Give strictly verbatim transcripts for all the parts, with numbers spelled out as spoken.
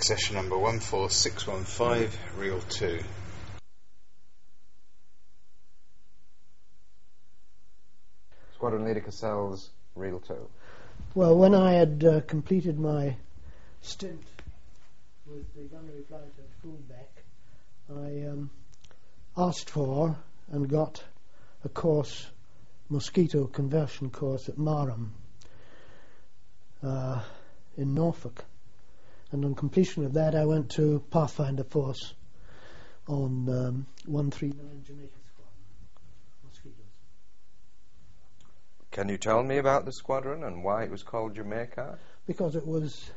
Session number one four six one five, reel two. Squadron Leader Cassell's reel two. Well, when I had uh, completed my stint with the gunnery flight at Fullback, I um, asked for and got a course, Mosquito conversion course at Marham uh, in Norfolk. And on completion of that, I went to Pathfinder Force on um, one three nine Jamaica Squadron, Mosquitoes. Can you tell me about the squadron and why it was called Jamaica? Because it was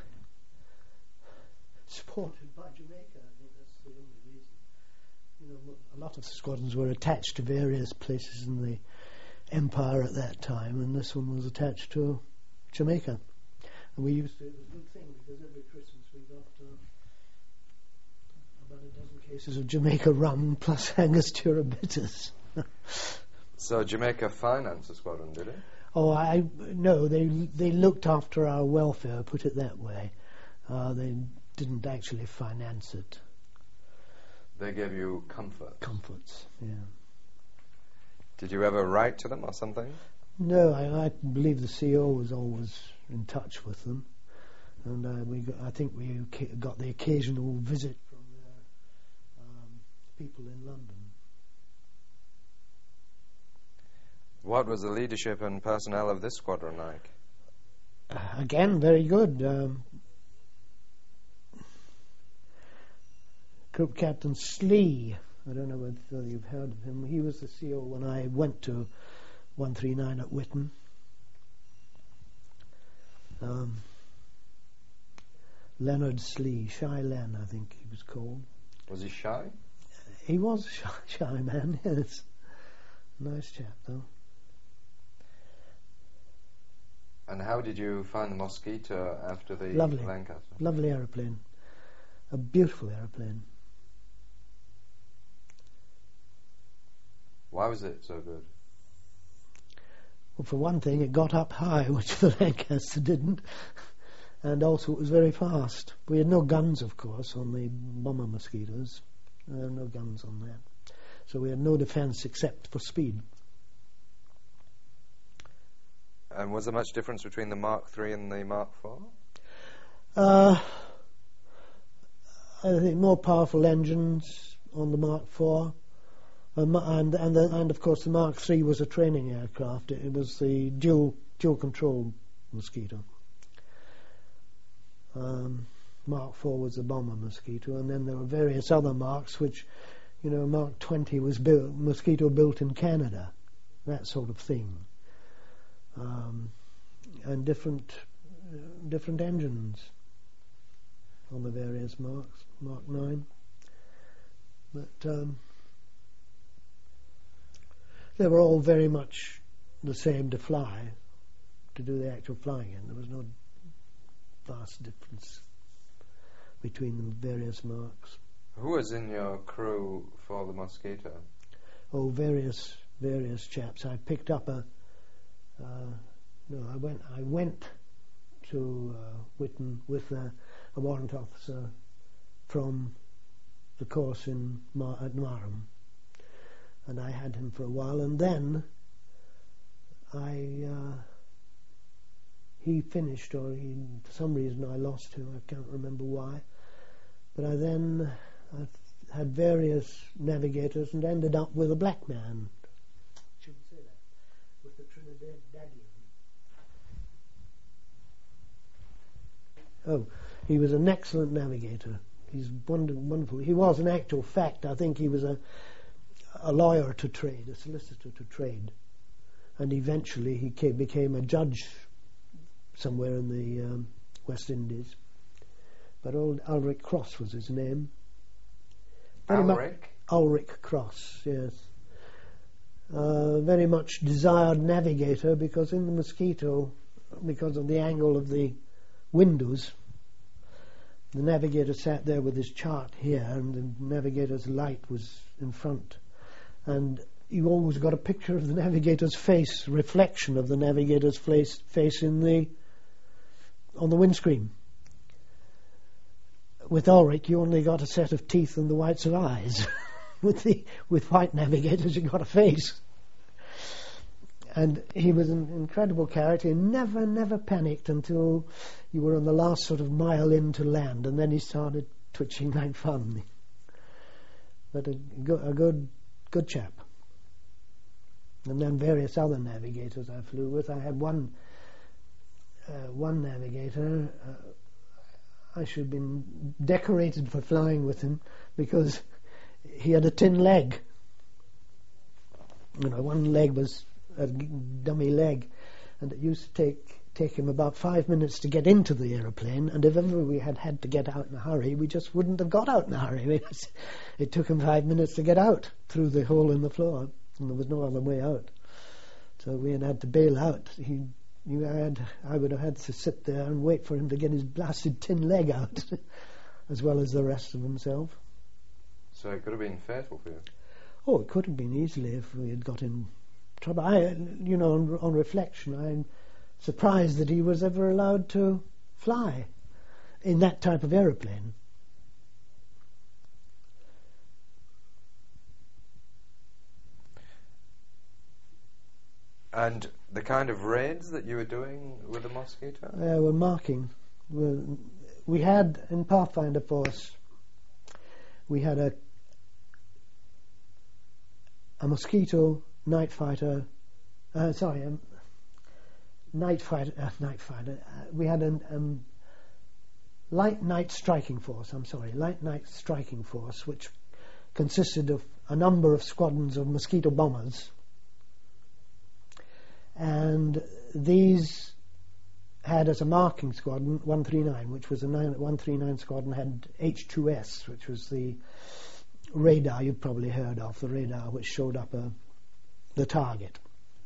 supported by Jamaica. I think that's the only reason. You know, a lot of the squadrons were attached to various places in the Empire at that time, and this one was attached to Jamaica. And we used to, it was a good thing because every Christmas we got uh, about a dozen cases of Jamaica rum plus Angostura bitters. So Jamaica financed the squadron, did it? Oh, I no. They they looked after our welfare. Put it that way. Uh, they didn't actually finance it. They gave you comfort. Comforts, yeah. Did you ever write to them or something? No, I, I believe the C O was always in touch with them, and uh, we got, I think we ca- got the occasional visit from their um, people in London. What was the leadership and personnel of this squadron like? Uh, again, very good. Um, Group Captain Slee, I don't know whether you've heard of him. He was the C O when I went to one three nine at Whitton. Um, Leonard Slee, Shy Len, I think he was called. Was he shy? He was a shy, shy man, yes. Nice chap, though. And how did you find the Mosquito after the Lovely. Lancaster? Lovely aeroplane. A beautiful aeroplane. Why was it so good? Well, for one thing, it got up high, which the Lancaster didn't, and also it was very fast. We had no guns, of course, on the bomber Mosquitoes. There were no guns on that. So we had no defence except for speed. And was there much difference between the Mark three and the Mark four? Uh, I think more powerful engines on the Mark four. Um, and and, the, and of course the Mark three was a training aircraft. It, it was the dual dual control Mosquito. Um, Mark four was the bomber Mosquito, and then there were various other Marks, which, you know, Mark twenty was built, Mosquito built in Canada, that sort of thing, um, and different uh, different engines on the various Marks, Mark nine, but. Um, They were all very much the same to fly, to do the actual flying in. There was no vast difference between the various Marks. Who was in your crew for the Mosquito? Oh, various various chaps. I picked up a. Uh, no, I went. I went to uh, Whitton with a, a warrant officer from the course in Mar- at Marham. And I had him for a while, and then I uh, he finished, or he, for some reason I lost him. I can't remember why. But I then I had various navigators and ended up with a black man. Shouldn't say that. With the Trinidadian. Oh, he was an excellent navigator. He's wonder- wonderful. He was, in actual fact, I think he was a. a lawyer to trade, a solicitor to trade, and eventually he came, became a judge somewhere in the um, West Indies. But old Ulrich Cross was his name. Very Ulrich? Mu- Ulrich Cross, yes. Uh, very much desired navigator, because in the Mosquito, because of the angle of the windows, the navigator sat there with his chart here, and the navigator's light was in front. And you always got a picture of the navigator's face, reflection of the navigator's face, face in the on the windscreen. with Ulrich, you only got a set of teeth and the whites of eyes. with the with white navigators, you got a face. And he was an incredible character. He never, never panicked until you were on the last sort of mile into land, and then he started twitching like fun. But a, go- a good, good chap. And then various other navigators I flew with. I had one, uh, one navigator. Uh, I should have been decorated for flying with him because he had a tin leg. You know, one leg was a dummy leg, and it used to take take him about five minutes to get into the aeroplane, and if ever we had had to get out in a hurry, we just wouldn't have got out in a hurry. It took him five minutes to get out through the hole in the floor, and there was no other way out. So we had had to bail out. He, you had, I would have had to sit there and wait for him to get his blasted tin leg out, as well as the rest of himself. So it could have been fatal for you. Oh, it could have been easily if we had got in trouble. I, you know, on, on reflection, I'm surprised that he was ever allowed to fly in that type of aeroplane. And the kind of raids that you were doing with the Mosquito? Uh, we're marking. We're, we had, in Pathfinder Force, we had a a Mosquito night fighter, uh, sorry, um, night fighter, uh, night fighter. Uh, we had a um, light night striking force. I'm sorry, light night striking force, which consisted of a number of squadrons of Mosquito bombers, and these had as a marking squadron one thirty-nine, which was a nine, one thirty-nine squadron had H two S, which was the radar you've probably heard of, the radar which showed up a, the target.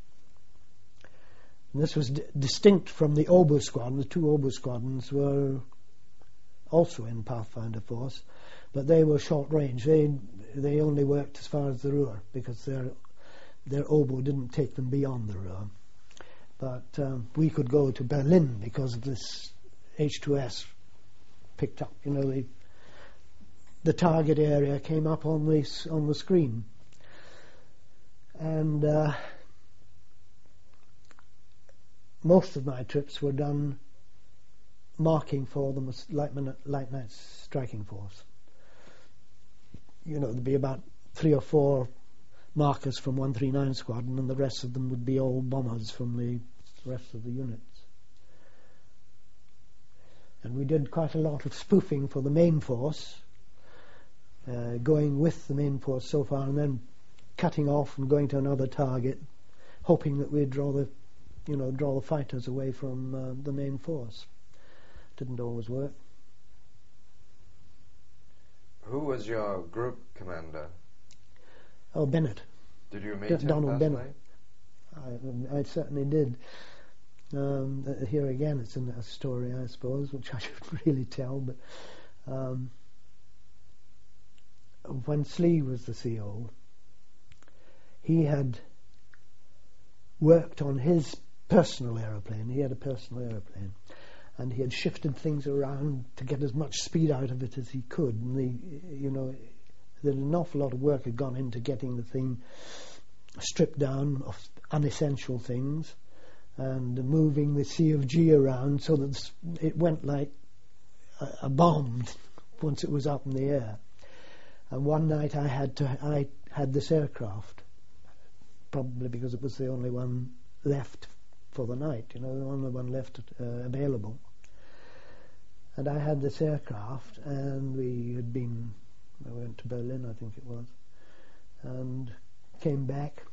And this was d- distinct from the Obu squadron. The two Obu squadrons were also in Pathfinder Force, but they were short range. They they only worked as far as the Ruhr because their their Obu didn't take them beyond the Ruhr. But um, we could go to Berlin because of this H two S picked up. You know, the the target area came up on the on the screen, and uh, most of my trips were done marking for the light, light night striking force. You know, there'd be about three or four markers from one thirty-nine squadron, and the rest of them would be all bombers from the rest of the units. And we did quite a lot of spoofing for the main force, uh, going with the main force so far and then cutting off and going to another target, hoping that we'd draw the, you know, draw the fighters away from uh, the main force. Didn't always work. Who was your group commander? Oh, Bennett. Did you meet D- him Donald personally? Bennett. I, I certainly did. Um, uh, here again, it's in a story, I suppose, which I shouldn't really tell. But um, when Slee was the C O, he had worked on his personal aeroplane. He had a personal aeroplane, and he had shifted things around to get as much speed out of it as he could. And the, you know, that an awful lot of work had gone into getting the thing stripped down of unessential things and moving the C of G around so that it went like a, a bomb once it was up in the air. And one night I had to I had this aircraft, probably because it was the only one left for the night, you know, the only one left uh, available. And I had this aircraft, and we had been, I went to Berlin, I think it was, and came back,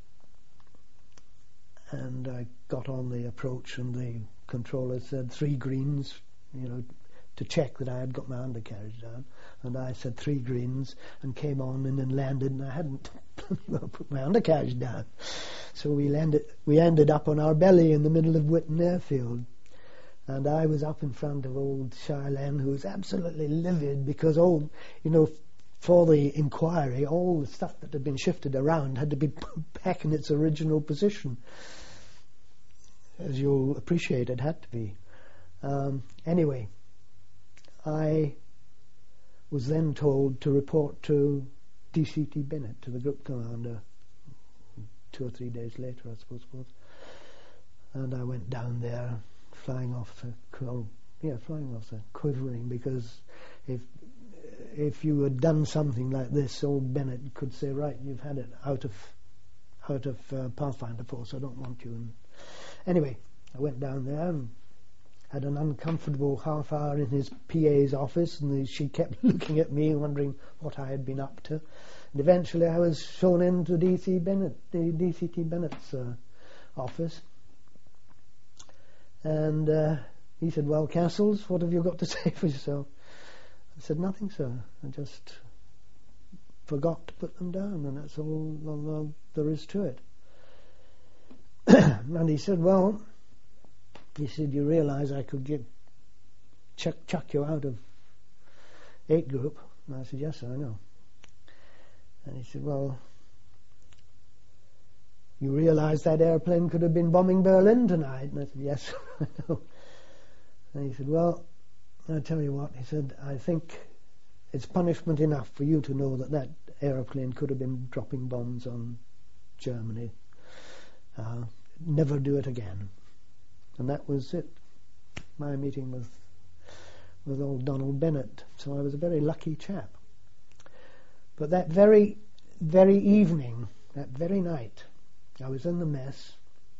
and I got on the approach, and the controller said three greens, you know, to check that I had got my undercarriage down, and I said three greens, and came on and then landed, and I hadn't put my undercarriage down. So we landed, we ended up on our belly in the middle of Witten Airfield. And I was up in front of old Charlene, who was absolutely livid because all, you know, for the inquiry, all the stuff that had been shifted around had to be put back in its original position. As you'll appreciate, it had to be. Um, anyway, I was then told to report to D C T Bennett, to the group commander, two or three days later, I suppose it was. And I went down there, flying officer, well, yeah, flying officer, quivering, because if if you had done something like this, old Bennett could say, right, you've had it out of out of uh, Pathfinder Force, I don't want you. And anyway, I went down there and had an uncomfortable half hour in his P A's office, and the, she kept looking at me, wondering what I had been up to. And eventually I was shown into D C Bennett, the D C T Bennett's uh, office. And uh, he said, well, Castles, what have you got to say for yourself? I said, nothing, sir. I just forgot to put them down, and that's all, all, all there is to it. And he said, well, he said, you realise I could get chuck, chuck you out of eight group? And I said, yes, sir, I know. And he said, well, you realise that airplane could have been bombing Berlin tonight? And I said, yes, I know. And he said, well, I'll tell you what, he said, I think it's punishment enough for you to know that that aeroplane could have been dropping bombs on Germany. Uh, never do it again. And that was it, my meeting with with old Donald Bennett. So I was a very lucky chap. But that very, very evening, that very night, I was in the mess,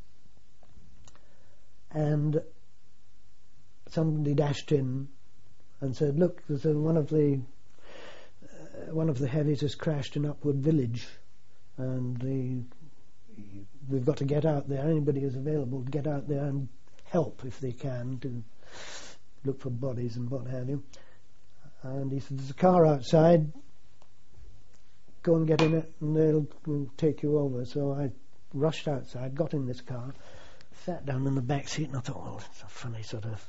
and somebody dashed in and said, look, there's a, one of the uh, one of the heavies has crashed in Upwood Village, and the, we've got to get out there. Anybody who's available to get out there and help if they can, to look for bodies and what have you. And he said, there's a car outside, go and get in it and they'll will take you over. So I rushed outside, got in this car, sat down in the back seat, and I thought, well, it's a funny sort of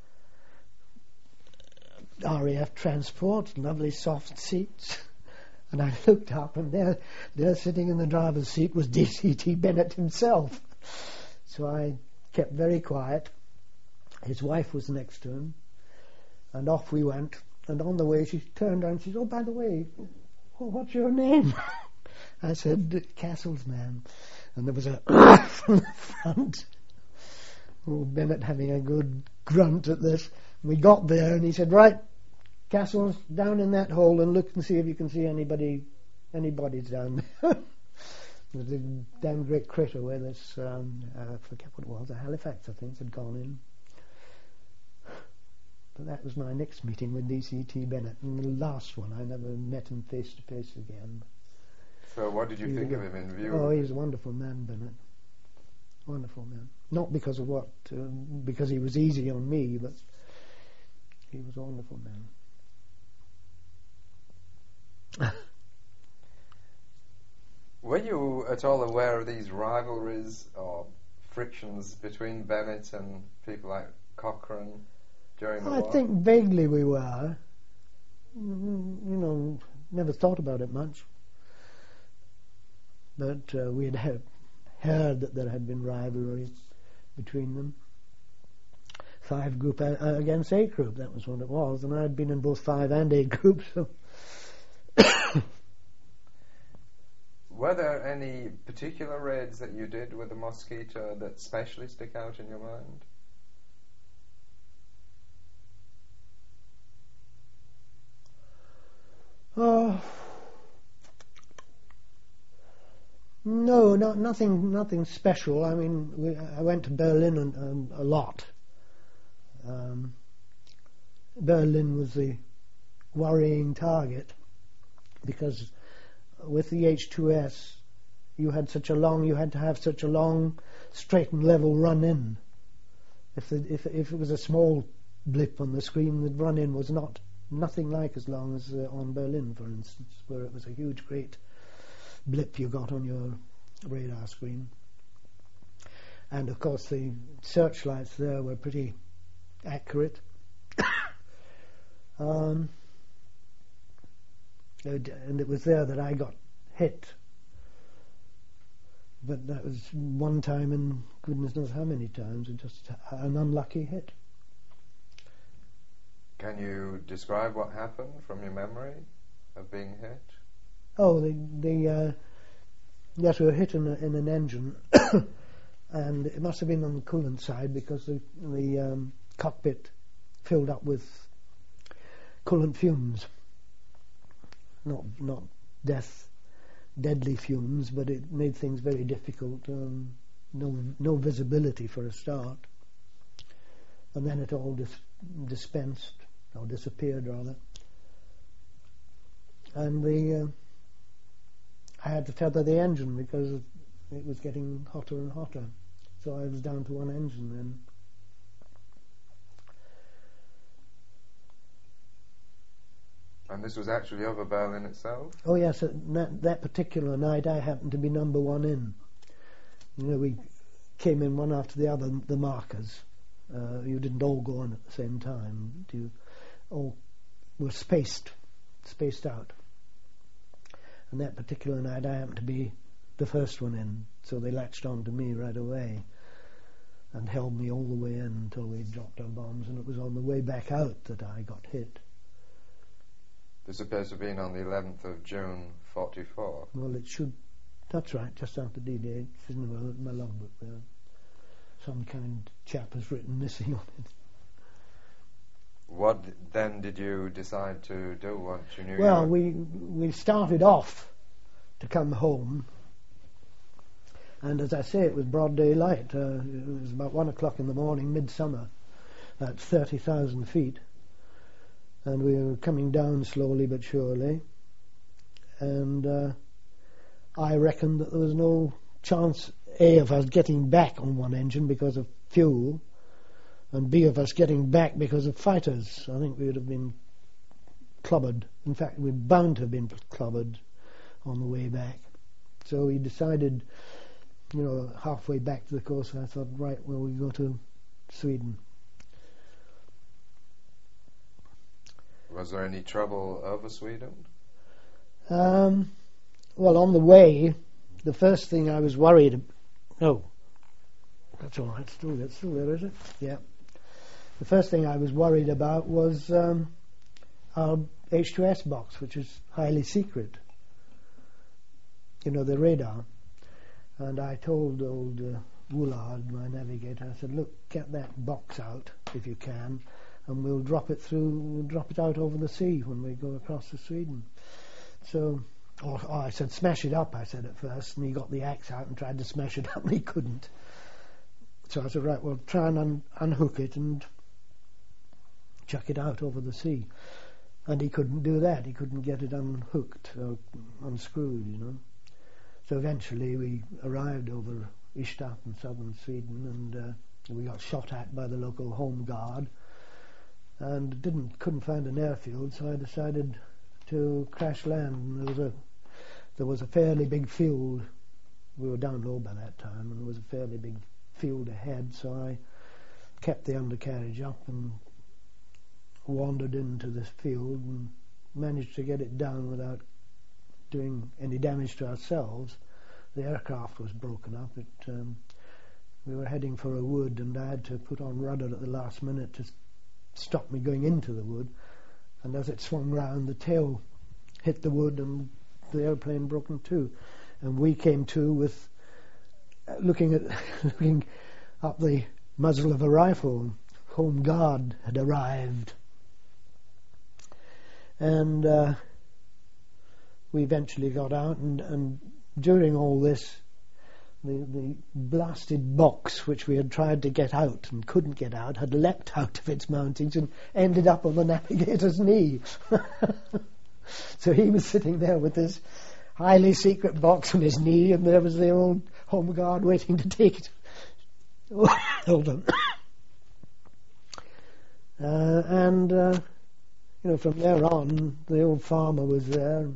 R A F transport, lovely soft seats. And I looked up, and there, there sitting in the driver's seat was D C T Bennett himself. So I kept very quiet. His wife was next to him, and off we went. And on the way, she turned around and she said, oh, by the way, what's your name? I said, Castles, man. And there was a from the front. Oh, Bennett having a good grunt at this. We got there, and he said, right, Castles, down in that hole and look and see if you can see anybody, any bodies down there. There's a damn great crater where this, um, I forget what it was, a Halifax, I think, had gone in. But that was my next meeting with D C T Bennett, and the last one. I never met him face to face again. So what did you he think was, of him in view? Oh, he's a wonderful man, Bennett. Wonderful man. Not because of what, uh, because he was easy on me, but he was a wonderful man. Were you at all aware of these rivalries or frictions between Bennett and people like Cochrane during the I war? I think vaguely we were. You know, never thought about it much. But uh, we had heard, heard that there had been rivalry between them. Five group uh, against eight group, that was what it was. And I'd been in both five and eight groups, so... Were there any particular raids that you did with the Mosquito that specially stick out in your mind? Oh, no, not nothing, nothing special. I mean, we, I went to Berlin and, um, a lot. Um, Berlin was the worrying target because with the H two S, you had such a long, you had to have such a long, straight and level run in. If the, if if it was a small blip on the screen, the run in was not nothing like as long as uh, on Berlin, for instance, where it was a huge, great blip you got on your radar screen. And of course, the searchlights there were pretty accurate. um, and it was there that I got hit. But that was one time in goodness knows how many times, and just an unlucky hit. Can you describe what happened from your memory of being hit? Oh, the the uh, yes, we were hit in, a, in an engine, and it must have been on the coolant side because the the um, cockpit filled up with coolant fumes. Not not death, deadly fumes, but it made things very difficult. Um, no no visibility for a start, and then it all dis- dispensed or disappeared rather. And the uh, I had to tether the engine because it was getting hotter and hotter, so I was down to one engine then. And this was actually over Berlin itself? Oh yes, that, that particular night I happened to be number one in. You know, we came in one after the other, the markers. Uh, you didn't all go on at the same time. You all were spaced, spaced out. And that particular night I happened to be the first one in, so they latched on to me right away and held me all the way in until we dropped our bombs, and it was on the way back out that I got hit. This appears to have been on the eleventh of June, forty-four. Well, it should... That's right, just after D-Day. It's in my, my logbook there. Some kind chap has written missing on it. What then did you decide to do once you knew? Well, you we we started off to come home, and as I say, it was broad daylight. Uh, it was about one o'clock in the morning, midsummer, at thirty thousand feet. And we were coming down slowly but surely, and uh, I reckoned that there was no chance, A, of us getting back on one engine because of fuel, and B, of us getting back because of fighters. I think we would have been clobbered. In fact, we were bound to have been clobbered on the way back. So we decided, you know, halfway back to the coast, I thought, right, well, we go to Sweden. Was there any trouble over Sweden? Um, well, on the way, the first thing I was worried about... Oh, that's all right, still, that's still there, is it? Yeah. The first thing I was worried about was um, our H two S box, which is highly secret. You know, the radar. And I told old uh, Woolard, my navigator, I said, look, get that box out, if you can, and we'll drop it through, we'll drop it out over the sea when we go across to Sweden. So, or, or I said, smash it up, I said at first, and he got the axe out and tried to smash it up, and he couldn't. So I said, right, well, try and un- unhook it and chuck it out over the sea. And he couldn't do that, he couldn't get it unhooked or unscrewed, you know. So eventually we arrived over Ystad in southern Sweden, and uh, we got shot at by the local home guard, and didn't couldn't find an airfield, so I decided to crash land. And there was a there was a fairly big field. We were down low by that time, and there was a fairly big field ahead, so I kept the undercarriage up and wandered into this field and managed to get it down without doing any damage to ourselves. The aircraft was broken up. It um, we were heading for a wood, and I had to put on rudder at the last minute to stop me going into the wood, and as it swung round, the tail hit the wood and the airplane broke in two, and we came to with uh, looking at looking up the muzzle of a rifle. Home guard had arrived, and uh, we eventually got out, and, and during all this, The, the blasted box, which we had tried to get out and couldn't get out, had leapt out of its mountings and ended up on the navigator's knee. So he was sitting there with this highly secret box on his knee, and there was the old home guard waiting to take it. Hold on. Uh, and, uh, you know, from there on, the old farmer was there.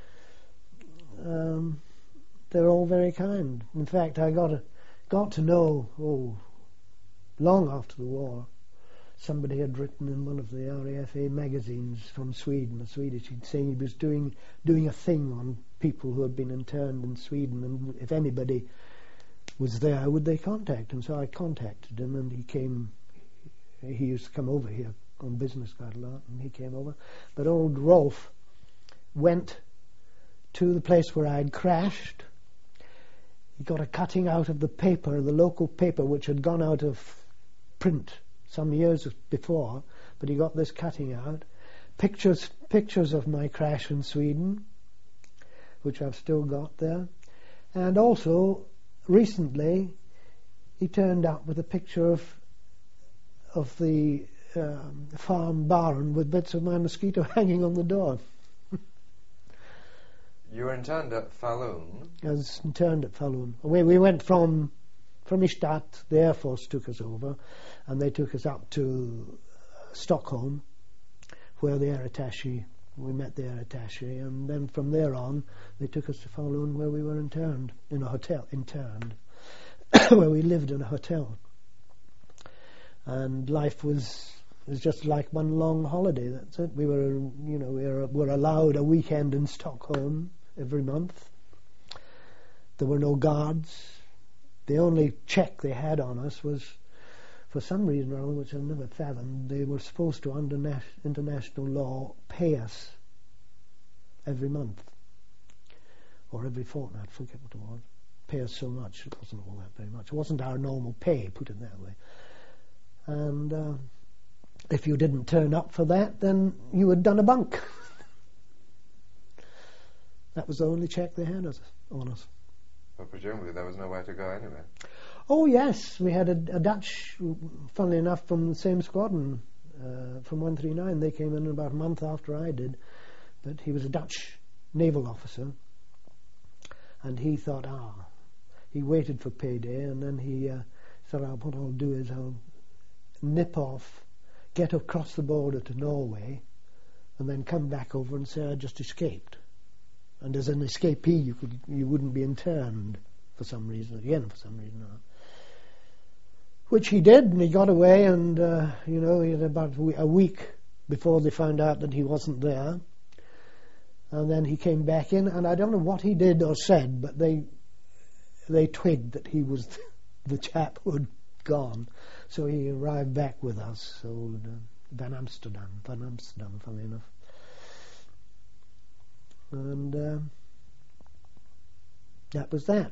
Um... They're all very kind. In fact, I got a, got to know, oh, long after the war, somebody had written in one of the R A F A magazines from Sweden, a Swedish, saying he was doing doing a thing on people who had been interned in Sweden, and if anybody was there, would they contact him? So I contacted him, and he came. He used to come over here on business quite a lot, and he came over. But old Rolf went to the place where I'd crashed. He got a cutting out of the paper, the local paper, which had gone out of print some years before, but he got this cutting out. Pictures, pictures of my crash in Sweden, which I've still got there. And also, recently, he turned up with a picture of of the um, farm barn with bits of my mosquito hanging on the door. You were interned at Falun? I was interned at Falun. We, we went from from Ystad, the Air Force took us over, and they took us up to uh, Stockholm, where the air attaché, we met the air attaché, and then from there on, they took us to Falun, where we were interned, in a hotel, interned, where we lived in a hotel. And life was was just like one long holiday. That's it. We were, you know, we were, were allowed a weekend in Stockholm every month. There were no guards. The only check they had on us was, for some reason or other, which I've never fathomed, they were supposed to, under nas- international law, pay us every month or every fortnight. I forget what it was. Pay us so much. It wasn't all that very much. It wasn't our normal pay, put it that way. And uh, if you didn't turn up for that, then you had done a bunk. That was the only check they had us, on us. Well, presumably there was nowhere to go anyway. Oh yes, we had a, a Dutch, funnily enough, from the same squadron, uh, from one three nine. They came in about a month after I did, but he was a Dutch naval officer, and he thought, ah, he waited for payday, and then he uh, thought, oh, what I'll do is I'll nip off, get across the border to Norway, and then come back over and say I just escaped. And as an escapee, you could you wouldn't be interned for some reason, again for some reason or not. Which he did, and he got away, and uh, you know, he had about a week before they found out that he wasn't there. And then he came back in, and I don't know what he did or said, but they they twigged that he was the chap who had gone. So he arrived back with us, old uh, Van Amsterdam, Van Amsterdam, funnily enough. And uh, that was that.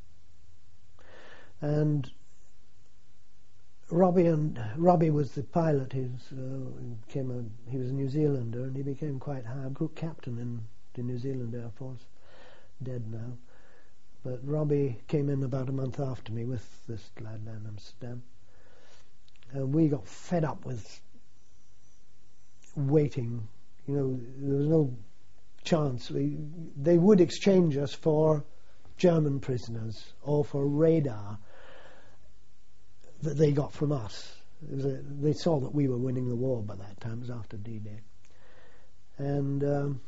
And Robbie and Robbie was the pilot. He was, uh, became a, he was a New Zealander, and he became quite high, group captain in the New Zealand Air Force. Dead now. But Robbie came in about a month after me with this lad Van Amsterdam. And we got fed up with waiting. You know, there was no chance. We, they would exchange us for German prisoners or for radar that they got from us. It was a, they saw that we were winning the war by that time. It was after D-Day. And um,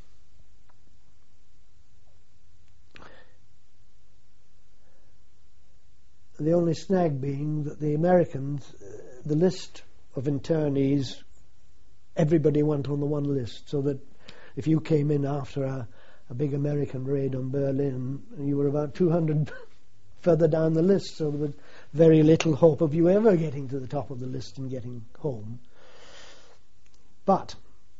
the only snag being that the Americans, uh, the list of internees, everybody went on the one list, so that if you came in after a, a big American raid on Berlin, you were about two hundred further down the list, so there was very little hope of you ever getting to the top of the list and getting home. But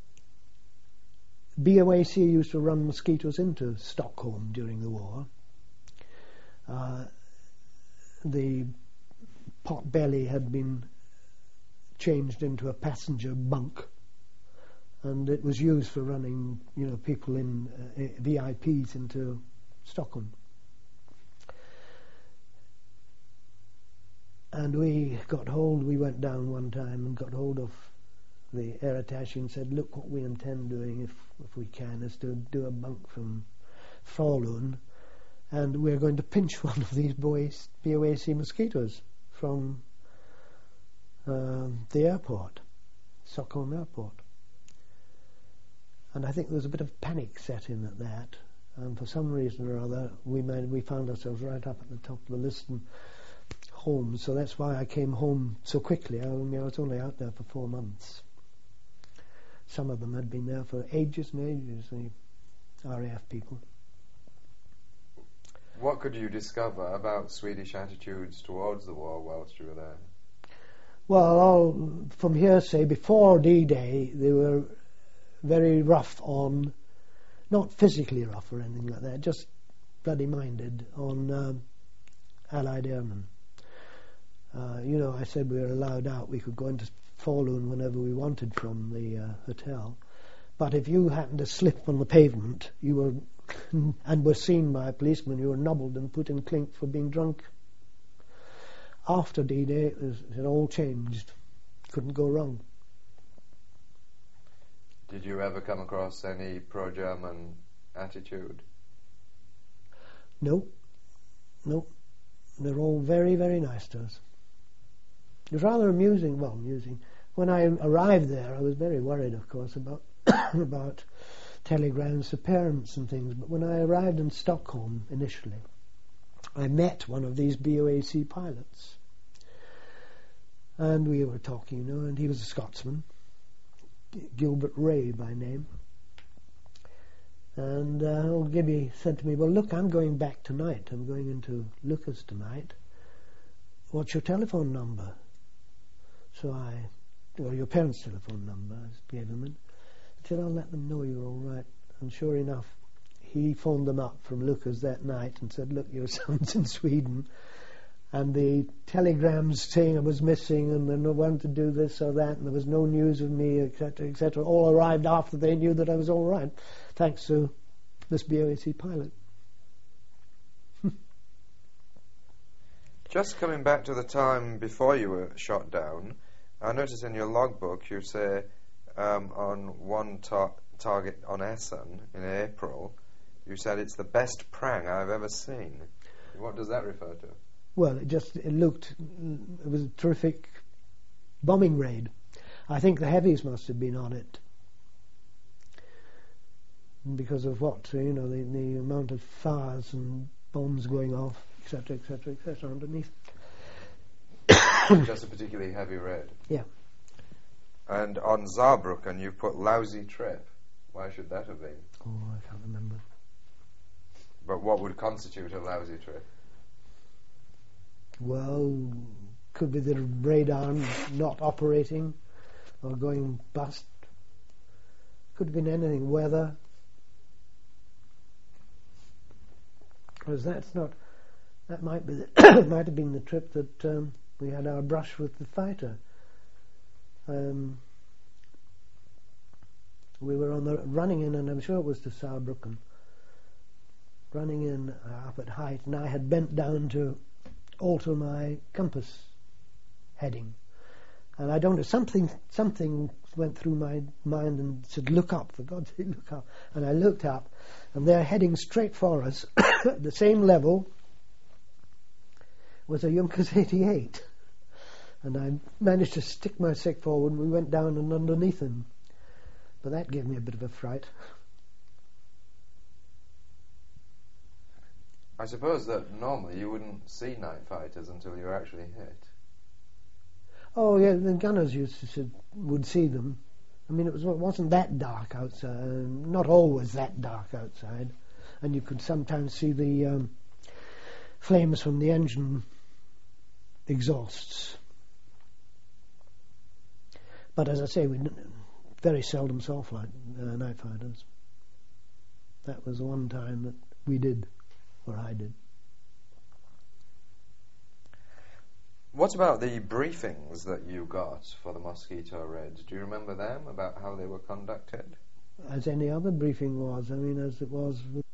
B O A C used to run mosquitoes into Stockholm during the war. Uh, the pot belly had been changed into a passenger bunk, and it was used for running, you know, people in uh, V I Ps into Stockholm. And we got hold, we went down one time and got hold of the air attaché and said, look, what we intend doing, if if we can, is to do a bunk from Falun, and we're going to pinch one of these boys, B O A C mosquitoes from uh, the airport, Stockholm airport. And I think there was a bit of panic set in at that, and for some reason or other we made, we found ourselves right up at the top of the list and home. So that's why I came home so quickly. I, mean, I was only out there for four months. Some of them had been there for ages and ages, the R A F people. What could you discover about Swedish attitudes towards the war whilst you were there? Well, all, from hearsay, before D-Day, they were very rough on, not physically rough or anything like that, just bloody minded on um, Allied airmen. Uh, you know, I said we were allowed out. We could go into Falun whenever we wanted from the uh, hotel. But if you happened to slip on the pavement, you were and were seen by a policeman, you were nobbled and put in clink for being drunk. After D-Day, it, was, it all changed. Couldn't go wrong. Did you ever come across any pro-German attitude? No. No. They're all very, very nice to us. It was rather amusing, well, amusing. When I arrived there, I was very worried, of course, about about telegrams to parents and things. But when I arrived in Stockholm initially, I met one of these B O A C pilots. And we were talking, you know, and he was a Scotsman, Gilbert Ray by name. And uh, old Gibby said to me, well, look, I'm going back tonight. I'm going into Lucas tonight. What's your telephone number? So I, or your parents' telephone number, I gave him. I said, I'll let them know you're all right. And sure enough, he phoned them up from Lucas that night and said, look, your son's in Sweden. And the telegrams saying I was missing and they wanted to do this or that, and there was no news of me, et cetera, et cetera, all arrived after they knew that I was all right, thanks to this B O A C pilot. Just coming back to the time before you were shot down, I noticed in your logbook you say um, on one tar- target on Essen in April, you said it's the best prang I've ever seen. What does that refer to? Well, it just it looked, it was a terrific bombing raid. I think the heavies must have been on it because of what, you know, the, the amount of fires and bombs going off, et cetera, et cetera, et cetera, underneath. Just a particularly heavy raid. Yeah. And on Saarbrücken you put lousy trip. Why should that have been? Oh, I can't remember. But what would constitute a lousy trip? Well, could be the radar not operating or going bust. Could have been anything. Weather. Because that's not. That might be. The might have been the trip that um, we had our brush with the fighter. Um, we were on the running in, and I'm sure it was to Saarbrücken. Running in uh, up at height, and I had bent down to alter my compass heading, and I don't know, something something went through my mind and said, look up, for God's sake, look up. And I looked up, and they're heading straight for us at the same level was a Junkers eighty-eight, and I managed to stick my stick forward and we went down and underneath him, but that gave me a bit of a fright. I suppose that normally you wouldn't see night fighters until you were actually hit. Oh yeah, the gunners used to said, would see them. I mean, it was it wasn't that dark outside, not always that dark outside, and you could sometimes see the um, flames from the engine exhausts. But as I say, we very seldom saw flight, uh, night fighters. That was the one time that we did. Or I did. What about the briefings that you got for the Mosquito raids? Do you remember them, about how they were conducted? As any other briefing was. I mean, as it was with